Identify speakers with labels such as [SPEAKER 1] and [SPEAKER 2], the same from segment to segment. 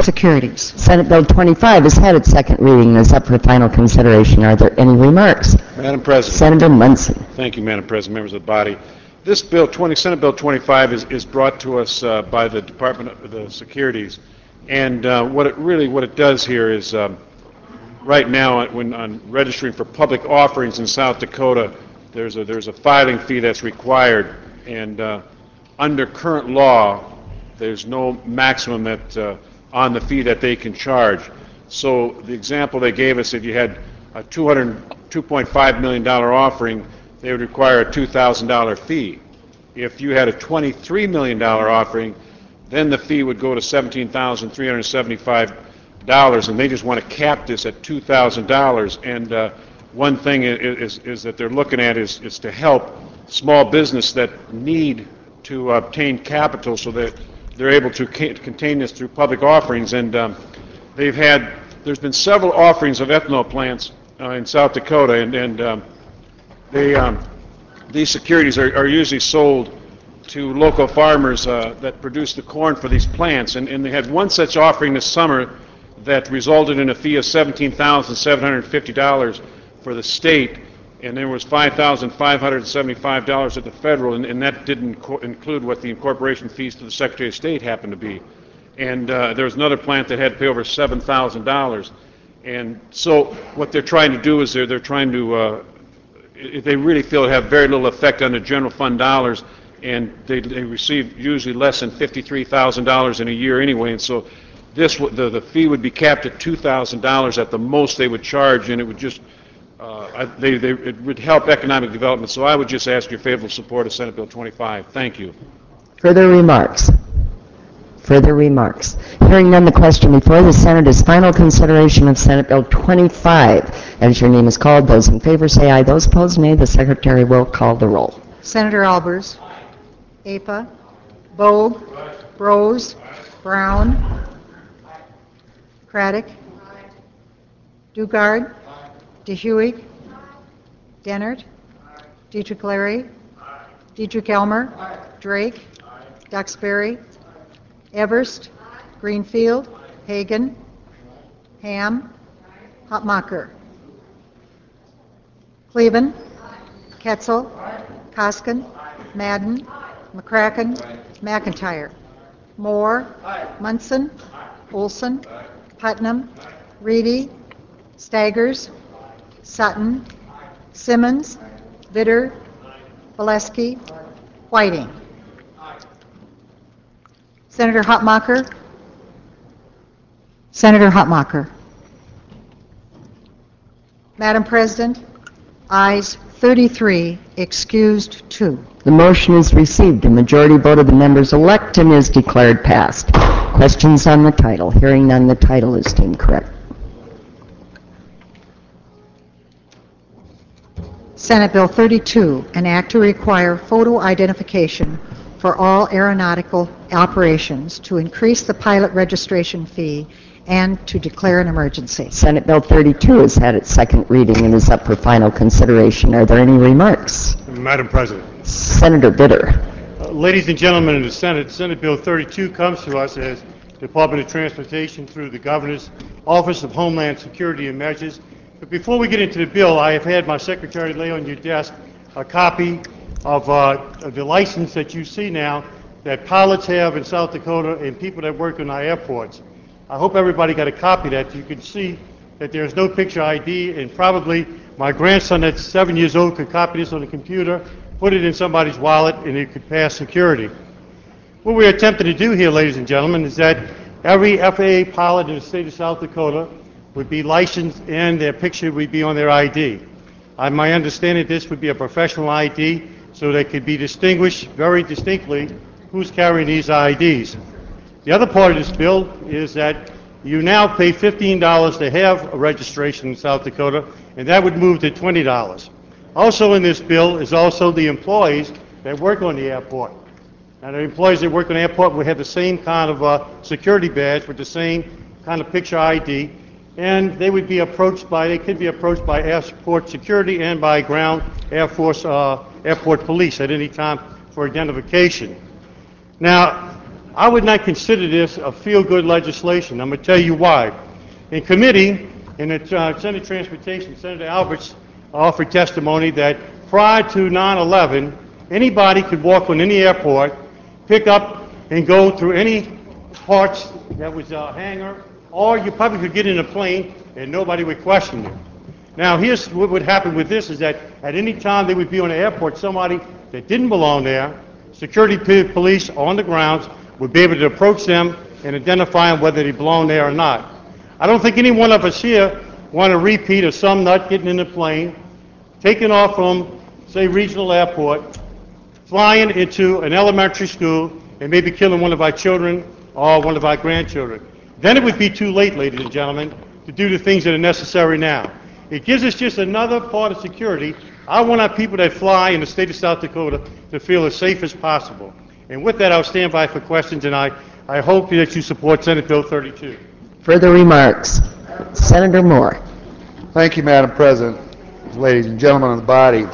[SPEAKER 1] Securities.
[SPEAKER 2] Senate Bill 25 has had its second reading and is up for final consideration. Are there any remarks?
[SPEAKER 3] Madam President.
[SPEAKER 2] Senator Munson.
[SPEAKER 3] Thank you, Madam President, members of the body. This bill, Senate Bill 25, is brought to us by the Department of the Securities, and what it does here is right now, when on registering for public offerings in South Dakota, there's a filing fee that's required, and under current law, there's no maximum on the fee that they can charge. So the example they gave us, if you had a $2.5 million offering, they would require a $2,000 fee. If you had a $23 million offering, then the fee would go to $17,375, and they just want to cap this at $2,000. And one thing is that they're looking at is to help small business that need to obtain capital so that they're able to contain this through public offerings. And there's been several offerings of ethanol plants in South Dakota, and these securities are usually sold to local farmers that produce the corn for these plants. And they had one such offering this summer that resulted in a fee of $17,750 for the state, and there was $5,575 at the federal, and that didn't include what the incorporation fees to the Secretary of State happened to be. And there was another plant that had to pay over $7,000. And so what they're trying to do is they're trying to, they really feel it have very little effect on the general fund dollars, and they receive usually less than $53,000 in a year anyway. And so the fee would be capped at $2,000 at the most they would charge, and it would just it would help economic development. So I would just ask your favorable support of Senate Bill 25. Thank you.
[SPEAKER 2] Further remarks? Further remarks? Hearing none, the question before the Senate is final consideration of Senate Bill 25. As your name is called, those in favor say aye. Those opposed, nay. The Secretary will call the roll.
[SPEAKER 1] Senator Albers, Apa, Bogue, Rose, Brown, Craddock, Dugard, DeHuig, Dennert, Dietrich Larry, Dietrich Elmer, Drake, Duxbury, Everst, Greenfield, Hagan, Ham, Hotmacher, Cleven, Ketzel, Koskin, Madden, McCracken, McIntyre, Moore, Munson, Olson, Putnam, Reedy, Staggers, Sutton, Simmons, Vitter, Valesky, Whiting. Senator Hotmacher. Senator Hotmacher. Madam President, ayes 33, excused 2.
[SPEAKER 2] The motion is received. A majority vote of the members elect and is declared passed. Questions on the title? Hearing none, the title is deemed correct.
[SPEAKER 1] Senate Bill 32, an act to require photo identification for all aeronautical operations, to increase the pilot registration fee, and to declare an emergency.
[SPEAKER 2] Senate Bill 32 has had its second reading and is up for final consideration. Are there any remarks?
[SPEAKER 4] Madam President.
[SPEAKER 2] Senator Bitter.
[SPEAKER 4] Ladies and gentlemen in the Senate, Senate Bill 32 comes to us as Department of Transportation through the Governor's Office of Homeland Security and Measures. But before we get into the bill, I have had my secretary lay on your desk a copy of the license that you see now that pilots have in South Dakota and people that work in our airports. I hope everybody got a copy of that. You can see that there's no picture ID, and probably my grandson that's 7 years old could copy this on the computer, put it in somebody's wallet, and it could pass security. What we're attempting to do here, ladies and gentlemen, is that every FAA pilot in the state of South Dakota would be licensed and their picture would be on their ID. My understanding, this would be a professional ID, so they could be distinguished very distinctly who's carrying these IDs. The other part of this bill is that you now pay $15 to have a registration in South Dakota, and that would move to $20. Also in this bill is also the employees that work on the airport. Now the employees that work on the airport would have the same kind of security badge with the same kind of picture ID, and they could be approached by airport security and by ground Air Force airport police at any time for identification. Now, I would not consider this a feel-good legislation. I'm going to tell you why. In committee, in the Senate Transportation, Senator Alberts offered testimony that prior to 9/11, anybody could walk on any airport, pick up and go through any parts that was a hangar, or you probably could get in a plane and nobody would question you. Now, here's what would happen with this is that at any time they would be on the airport, somebody that didn't belong there, security police on the grounds would be able to approach them and identify them whether they belong there or not. I don't think any one of us here want a repeat of some nut getting in a plane, taking off from, say, regional airport, flying into an elementary school, and maybe killing one of our children or one of our grandchildren. Then it would be too late, ladies and gentlemen, to do the things that are necessary now. It gives us just another part of security. I want our people that fly in the state of South Dakota to feel as safe as possible. And with that, I'll stand by for questions, and I hope that you support Senate Bill 32.
[SPEAKER 2] Further remarks? Senator Moore.
[SPEAKER 5] Thank you, Madam President, ladies and gentlemen of the body.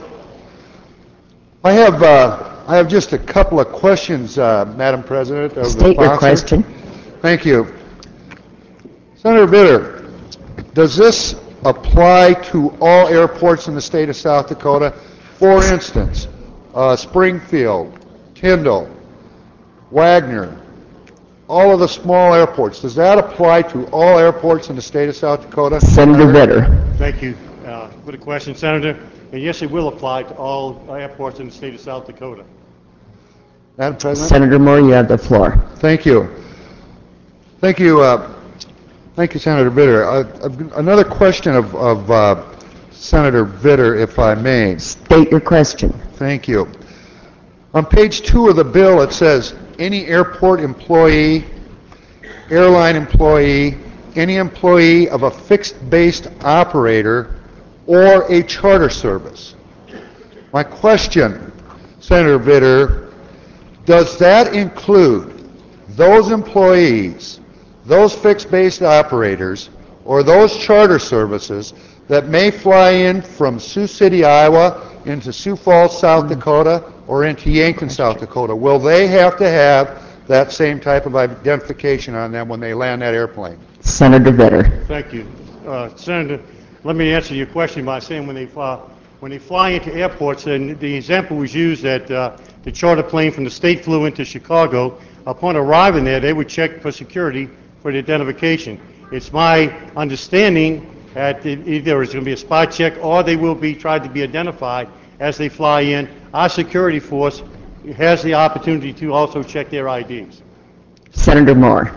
[SPEAKER 5] I have just a couple of questions, Madam President. Of
[SPEAKER 2] State
[SPEAKER 5] the
[SPEAKER 2] your
[SPEAKER 5] sponsor.
[SPEAKER 2] question.
[SPEAKER 5] Thank you. Senator Vitter, does this apply to all airports in the state of South Dakota? For instance, Springfield, Tyndall, Wagner, all of the small airports. Does that apply to all airports in the state of South Dakota?
[SPEAKER 2] Senator Vitter.
[SPEAKER 4] Thank you for the question, Senator. And yes, it will apply to all airports in the state of South Dakota.
[SPEAKER 5] Madam President?
[SPEAKER 2] Senator Moore, you have the floor.
[SPEAKER 5] Thank you. Thank you, Senator Vitter. Another question of Senator Vitter, if I may.
[SPEAKER 2] State your question.
[SPEAKER 5] Thank you. On page 2 of the bill, it says, any airport employee, airline employee, any employee of a fixed-based operator, or a charter service. My question, Senator Vitter, does that include those employees, those fixed-based operators, or those charter services that may fly in from Sioux City, Iowa, into Sioux Falls, South Dakota, or into Yankton, South Dakota? Will they have to have that same type of identification on them when they land that airplane?
[SPEAKER 2] Senator Vitter.
[SPEAKER 4] Thank you. Senator, let me answer your question by saying when they fly into airports, and the example was used that the charter plane from the state flew into Chicago. Upon arriving there, they would check for security for the identification. It's my understanding that either it's going to be a spot check or they will be tried to be identified as they fly in. Our security force has the opportunity to also check their IDs.
[SPEAKER 2] Senator Moore.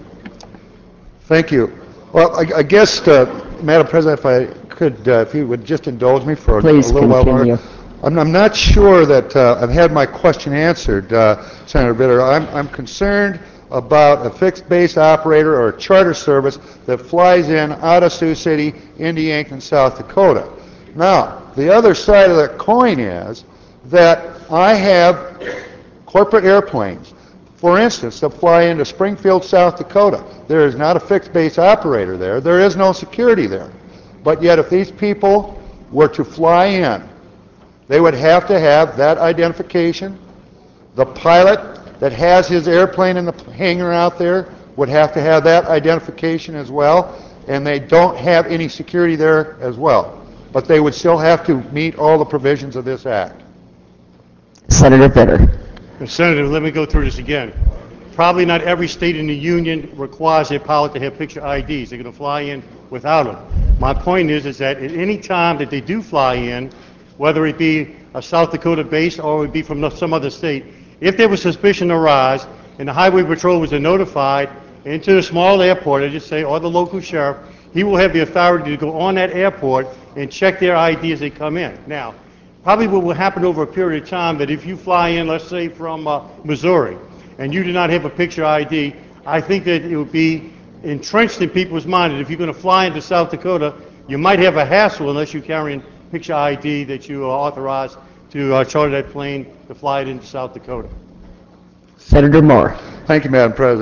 [SPEAKER 5] Thank you. Well, I guess, Madam President, if I could, if you would just indulge me for a little while
[SPEAKER 2] continue.
[SPEAKER 5] longer. I'm not sure that I've had my question answered, Senator Vitter. I'm concerned about a fixed-base operator or a charter service that flies in out of Sioux City into Yankton, South Dakota. Now, the other side of that coin is that I have corporate airplanes, for instance, that fly into Springfield, South Dakota. There is not a fixed-base operator there. There is no security there. But yet, if these people were to fly in, they would have to have that identification. The pilot that has his airplane in the hangar out there would have to have that identification as well, and they don't have any security there as well. But they would still have to meet all the provisions of this act.
[SPEAKER 2] Senator Vitter.
[SPEAKER 4] Senator, let me go through this again. Probably not every state in the union requires their pilot to have picture IDs. They're going to fly in without them. My point is that at any time that they do fly in, whether it be a South Dakota base or it be from some other state, if there was suspicion arise and the Highway Patrol was notified into a small airport, I just say, or the local sheriff, he will have the authority to go on that airport and check their ID as they come in. Now, probably what will happen over a period of time that if you fly in, let's say from Missouri, and you do not have a picture ID, I think that it would be entrenched in people's mind that if you're going to fly into South Dakota, you might have a hassle unless you're carrying picture ID that you are authorized to charter that plane to fly it into South Dakota.
[SPEAKER 2] Senator Moore.
[SPEAKER 5] Thank you, Madam President.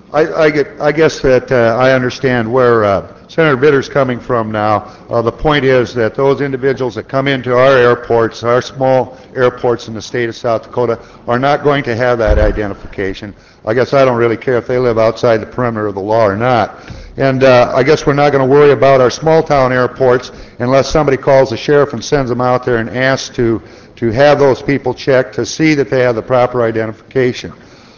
[SPEAKER 5] I guess that I understand where Senator Bitter's coming from now. The point is that those individuals that come into our airports, our small airports in the state of South Dakota, are not going to have that identification. I guess I don't really care if they live outside the perimeter of the law or not. And I guess we're not going to worry about our small-town airports unless somebody calls the sheriff and sends them out there and asks to have those people checked to see that they have the proper identification.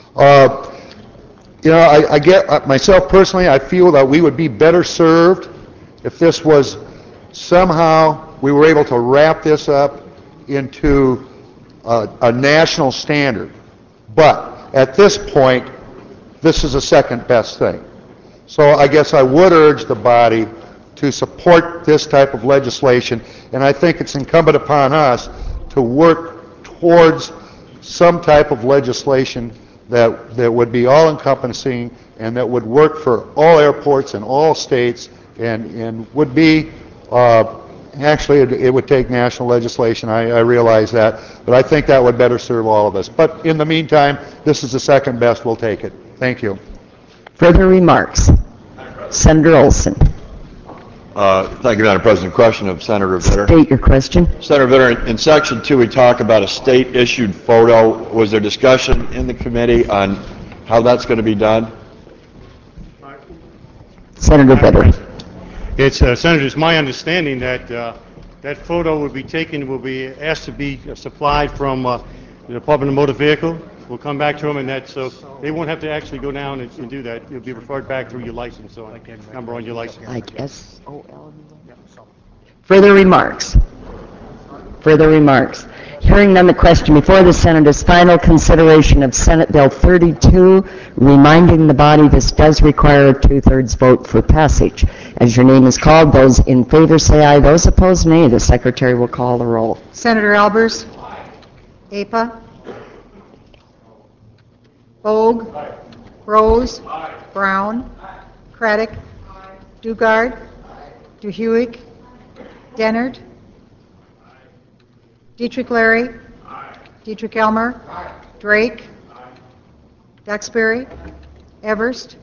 [SPEAKER 5] You know, I get, myself personally, I feel that we would be better served if this was somehow, we were able to wrap this up into a national standard. But at this point, this is the second best thing. So I guess I would urge the body to support this type of legislation, and I think it's incumbent upon us to work towards some type of legislation that would be all-encompassing and that would work for all airports in all states and would be, actually it would take national legislation, I realize that, but I think that would better serve all of us. But in the meantime, this is the second best, we'll take it. Thank you.
[SPEAKER 2] Further remarks? Senator Olson.
[SPEAKER 6] Thank you, Madam President. Question of Senator Vitter.
[SPEAKER 2] State your question.
[SPEAKER 6] Senator Vitter, in Section 2, we talk about a state-issued photo. Was there discussion in the committee on how that's going to be done?
[SPEAKER 2] Senator Vitter.
[SPEAKER 4] It's, Senator, it's my understanding that that photo will be asked to be supplied from the Department of Motor Vehicle. We'll come back to them, and that, so they won't have to actually go down and do that. It'll be referred back through your license, so number on your license.
[SPEAKER 2] Like SOL. Further remarks? Further remarks? Hearing none, the question before the Senate is final consideration of Senate Bill 32, reminding the body this does require a two-thirds vote for passage. As your name is called, those in favor say aye. Those opposed, nay. The Secretary will call the roll.
[SPEAKER 1] Senator Albers? APA? Bogue? Rose? Brown? Craddock? Dugard? DeHuig? Dennard? Dietrich Larry? Dietrich Elmer? Drake? Duxbury? Everst?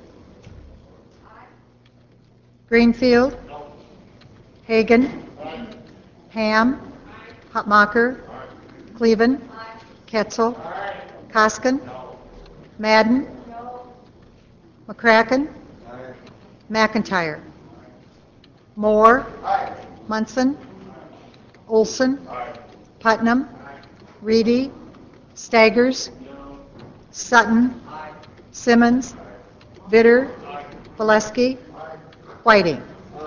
[SPEAKER 1] Greenfield? Hagan? Ham? Hotmacher? Cleven? Ketzel? Koskin? Madden? McCracken? McIntyre? Moore? Munson? Olson? Putnam? Reedy? Staggers? Sutton? Simmons? Vitter? Valesky? Whiting?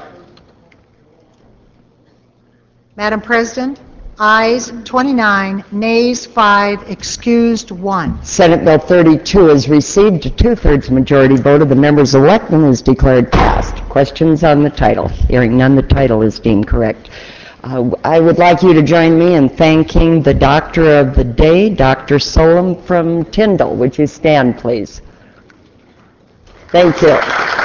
[SPEAKER 1] Madam President, ayes 29, nays 5, excused 1.
[SPEAKER 2] Senate Bill 32 has received a two-thirds majority vote of the members elect and is declared passed. Questions on the title? Hearing none, the title is deemed correct. I would like you to join me in thanking the Doctor of the Day, Dr. Solem from Tyndall. Would you stand, please? Thank you.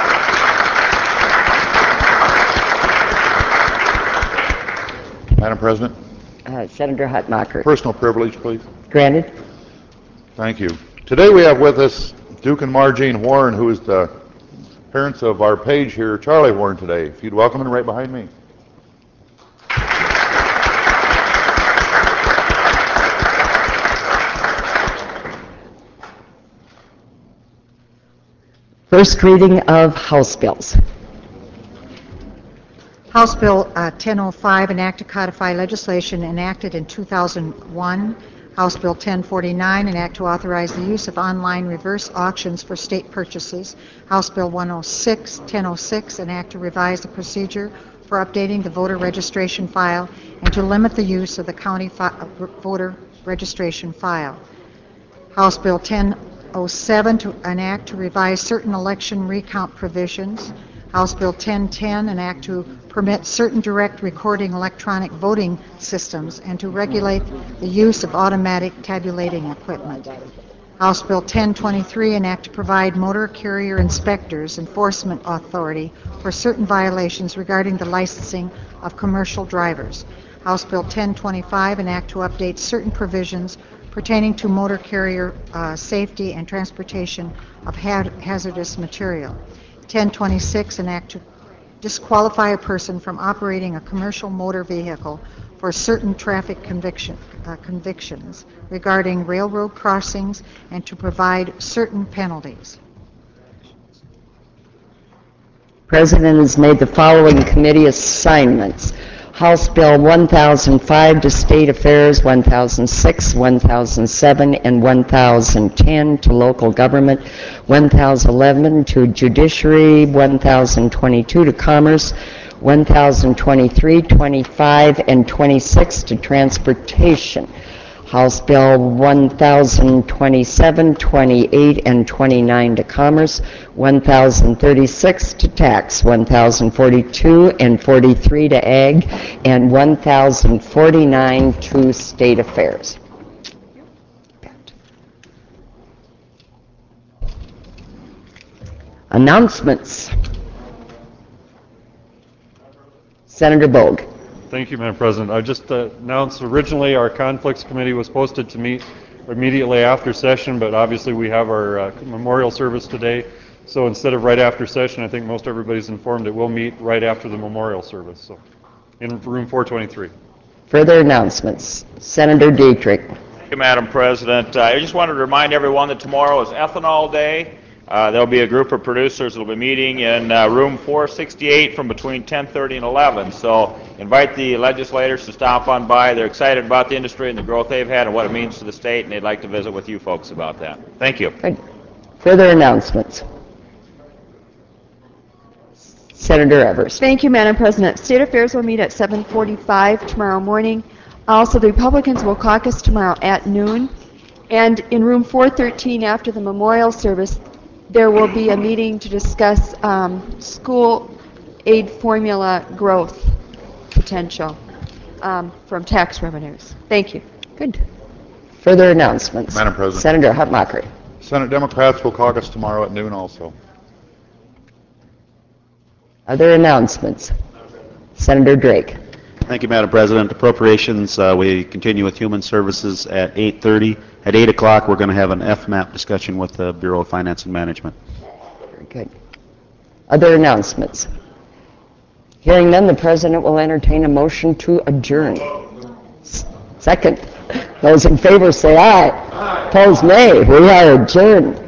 [SPEAKER 7] Madam President?
[SPEAKER 2] Senator Hutmacher.
[SPEAKER 7] Personal privilege, please.
[SPEAKER 2] Granted.
[SPEAKER 7] Thank you. Today we have with us Duke and Margene Warren, who is the parents of our page here, Charlie Warren, today. If you'd welcome him right behind me.
[SPEAKER 2] First reading of House bills.
[SPEAKER 1] House Bill 1005, an act to codify legislation enacted in 2001. House Bill 1049, an act to authorize the use of online reverse auctions for state purchases. House Bill 1006, an act to revise the procedure for updating the voter registration file and to limit the use of the county voter registration file. House Bill 1007, an act to revise certain election recount provisions. House Bill 1010, an act to permit certain direct recording electronic voting systems and to regulate the use of automatic tabulating equipment. House Bill 1023, an act to provide motor carrier inspectors enforcement authority for certain violations regarding the licensing of commercial drivers. House Bill 1025, an act to update certain provisions pertaining to motor carrier safety and transportation of hazardous material. 1026, an act to disqualify a person from operating a commercial motor vehicle for certain traffic convictions regarding railroad crossings and to provide certain penalties.
[SPEAKER 2] President has made the following committee assignments. House Bill 1005 to State Affairs, 1006, 1007, and 1010 to Local Government, 1011 to Judiciary, 1022 to Commerce, 1023, 25, and 26 to Transportation. House Bill 1027, 28, and 29 to Commerce, 1036 to Tax, 1042 and 43 to Ag, and 1049 to State Affairs. Announcements. Senator Bogue.
[SPEAKER 8] Thank you, Madam President. I just announced originally our Conflicts Committee was posted to meet immediately after session, but obviously we have our memorial service today. So instead of right after session, I think most everybody's informed it will meet right after the memorial service. So in room 423.
[SPEAKER 2] Further announcements. Senator Dietrich.
[SPEAKER 9] Thank you, Madam President. I just wanted to remind everyone that tomorrow is Ethanol Day. There'll be a group of producers that will be meeting in room 468 from between 10:30 and 11. So invite the legislators to stop on by. They're excited about the industry and the growth they've had and what it means to the state, and they'd like to visit with you folks about that. Thank you.
[SPEAKER 2] Good. Further announcements. Senator Evers.
[SPEAKER 10] Thank you, Madam President. State Affairs will meet at 7:45 tomorrow morning. Also, the Republicans will caucus tomorrow at noon. And in room 413 after the memorial service, there will be a meeting to discuss school aid formula growth potential from tax revenues. Thank you.
[SPEAKER 2] Good. Further announcements.
[SPEAKER 7] Madam President.
[SPEAKER 2] Senator Hutmacher.
[SPEAKER 7] Senate Democrats will caucus tomorrow at noon also.
[SPEAKER 2] Other announcements. Senator Drake.
[SPEAKER 11] Thank you, Madam President. Appropriations, we continue with Human Services at 8:30. At 8 o'clock, we're going to have an FMAP discussion with the Bureau of Finance and Management.
[SPEAKER 2] Very good. Other announcements. Hearing none, the President will entertain a motion to adjourn. Second. Those in favor say aye. Opposed, nay. We are adjourned.